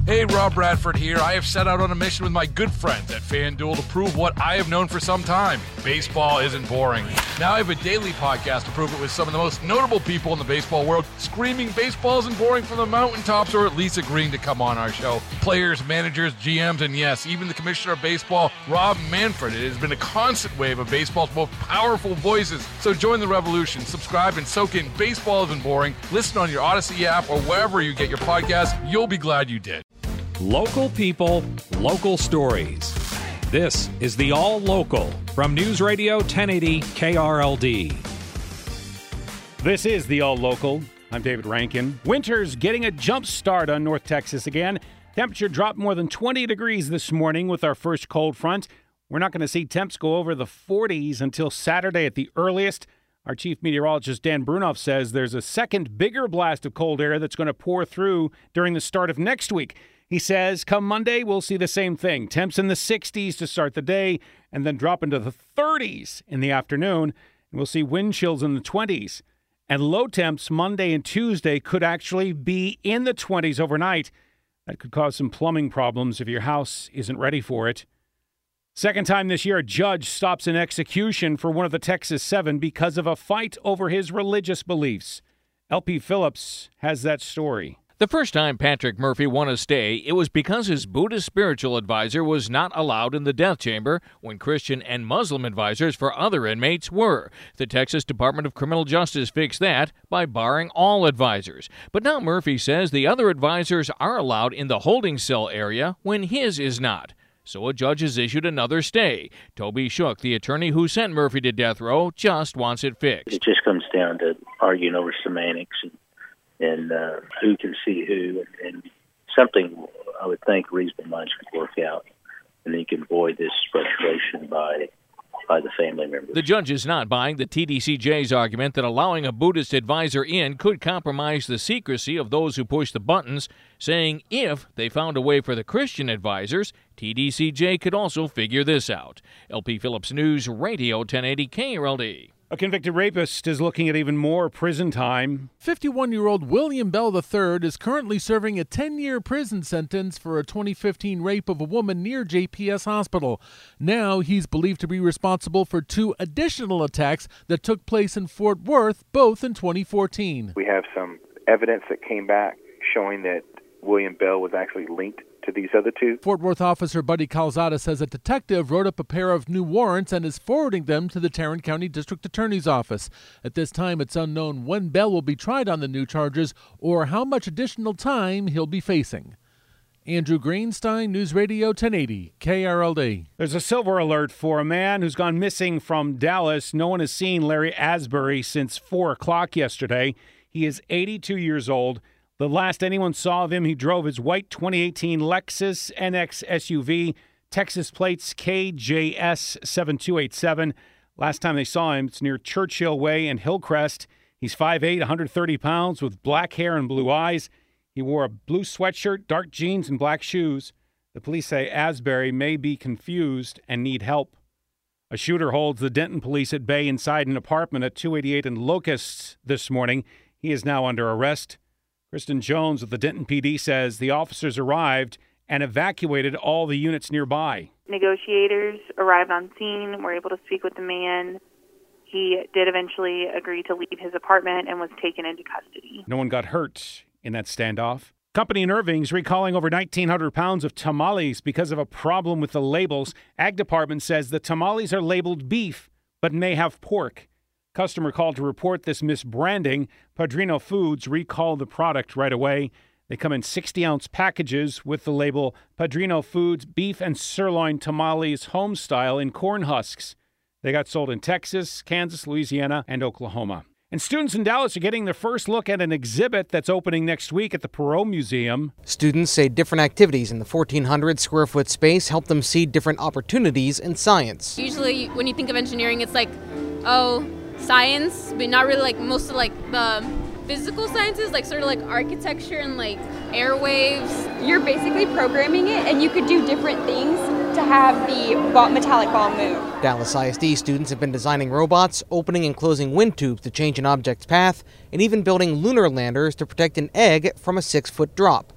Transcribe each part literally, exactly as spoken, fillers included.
Hey, Rob Bradford here. I have set out on a mission with my good friends at FanDuel to prove what I have known for some time. Baseball isn't boring. Now I have a daily podcast to prove it with some of the most notable people in the baseball world, screaming baseball isn't boring from the mountaintops, or at least agreeing to come on our show. Players, managers, G Ms, and yes, even the commissioner of baseball, Rob Manfred. It has been a constant wave of baseball's most powerful voices. So join the revolution. Subscribe and soak in Baseball Isn't Boring. Listen on your Odyssey app or wherever you get your podcasts. You'll be glad you did. Local people, local stories. This is the All Local from News Radio ten eighty K R L D. This is the All Local. I'm David Rankin. Winter's getting a jump start on North Texas again. Temperature dropped more than twenty degrees this morning with our first cold front. We're not going to see temps go over the forties until Saturday at the earliest. Our chief meteorologist, Dan Brunoff, says there's a second bigger blast of cold air that's going to pour through during the start of next week. He says come Monday, we'll see the same thing. Temps in the sixties to start the day and then drop into the thirties in the afternoon. And we'll see wind chills in the twenties. And low temps Monday and Tuesday could actually be in the twenties overnight. That could cause some plumbing problems if your house isn't ready for it. Second time this year, a judge stops an execution for one of the Texas Seven because of a fight over his religious beliefs. L P Phillips has that story. The first time Patrick Murphy won a stay, it was because his Buddhist spiritual advisor was not allowed in the death chamber when Christian and Muslim advisors for other inmates were. The Texas Department of Criminal Justice fixed that by barring all advisors. But now Murphy says the other advisors are allowed in the holding cell area when his is not. So a judge has issued another stay. Toby Shook, the attorney who sent Murphy to death row, just wants it fixed. It just comes down to arguing over semantics and and uh, who can see who, and, and something I would think reasonable minds could work out, and then you can avoid this frustration by by the family members. The judge is not buying the T D C J's argument that allowing a Buddhist advisor in could compromise the secrecy of those who push the buttons, saying if they found a way for the Christian advisors, T D C J could also figure this out. L P Phillips News Radio ten eighty K R L D. A convicted rapist is looking at even more prison time. fifty-one-year-old William Bell the third is currently serving a ten-year prison sentence for a twenty fifteen rape of a woman near J P S Hospital. Now he's believed to be responsible for two additional attacks that took place in Fort Worth, both in twenty fourteen. We have some evidence that came back showing that William Bell was actually linked to these other two. Fort Worth officer Buddy Calzada says a detective wrote up a pair of new warrants and is forwarding them to the Tarrant County District Attorney's Office. At this time, it's unknown when Bell will be tried on the new charges or how much additional time he'll be facing. Andrew Greenstein, News Radio ten eighty, K R L D. There's a silver alert for a man who's gone missing from Dallas. No one has seen Larry Asbury since four o'clock yesterday. He is eighty-two years old. The last anyone saw of him, he drove his white twenty eighteen Lexus N X S U V, Texas plates K J S seven two eight seven. Last time they saw him, it's near Churchill Way and Hillcrest. He's five eight, one hundred thirty pounds with black hair and blue eyes. He wore a blue sweatshirt, dark jeans, and black shoes. The police say Asbury may be confused and need help. A shooter holds the Denton police at bay inside an apartment at two eighty-eight and Locusts this morning. He is now under arrest. Kristen Jones of the Denton P D says the officers arrived and evacuated all the units nearby. Negotiators arrived on scene, were able to speak with the man. He did eventually agree to leave his apartment and was taken into custody. No one got hurt in that standoff. Company in Irving's recalling over nineteen hundred pounds of tamales because of a problem with the labels. Ag Department says the tamales are labeled beef but may have pork. Customer called to report this misbranding. Padrino Foods recalled the product right away. They come in sixty-ounce packages with the label Padrino Foods Beef and Sirloin Tamales Home Style in corn husks. They got sold in Texas, Kansas, Louisiana, and Oklahoma. And students in Dallas are getting their first look at an exhibit that's opening next week at the Perot Museum. Students say different activities in the fourteen hundred square foot space help them see different opportunities in science. Usually when you think of engineering, it's like, oh, science, but not really like most of like the physical sciences, like sort of like architecture and like airwaves. You're basically programming it, and you could do different things to have the ball, metallic ball move. Dallas I S D students have been designing robots, opening and closing wind tubes to change an object's path, and even building lunar landers to protect an egg from a six-foot drop.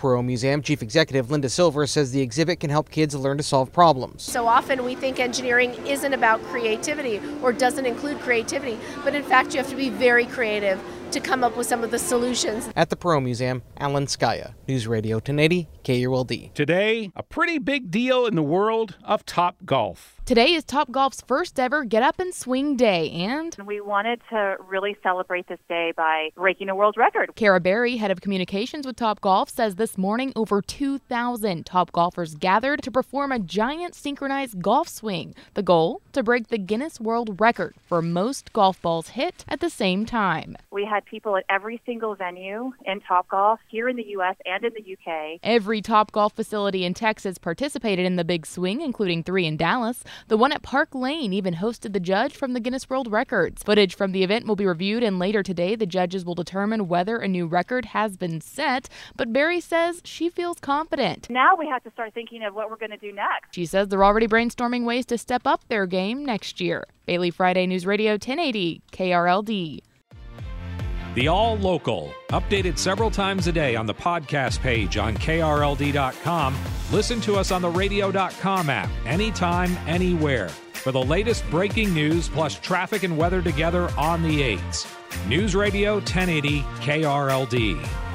Perot Museum, Chief Executive Linda Silver says the exhibit can help kids learn to solve problems. So often we think engineering isn't about creativity or doesn't include creativity, but in fact you have to be very creative to come up with some of the solutions. At the Perot Museum, Alan Skaya, News Radio ten eighty K U L D. Today, a pretty big deal in the world of Topgolf. Today is Topgolf's first ever Get Up and Swing Day, and we wanted to really celebrate this day by breaking a world record. Kara Berry, head of communications with Topgolf, says this morning over two thousand Topgolfers gathered to perform a giant synchronized golf swing. The goal? To break the Guinness World Record for most golf balls hit at the same time. We had people at every single venue in Topgolf here in the U S and in the U K. Every Topgolf facility in Texas participated in the big swing, including three in Dallas. The one at Park Lane even hosted the judge from the Guinness World Records. Footage from the event will be reviewed, and later today the judges will determine whether a new record has been set. But Berry says she feels confident. Now we have to start thinking of what we're going to do next. She says they're already brainstorming ways to step up their game next year. Bailey Friday, News Radio ten eighty K R L D. The All Local, updated several times a day on the podcast page on K R L D dot com. Listen to us on the radio dot com app, anytime, anywhere. For the latest breaking news plus traffic and weather together on the eights. News Radio ten eighty K R L D.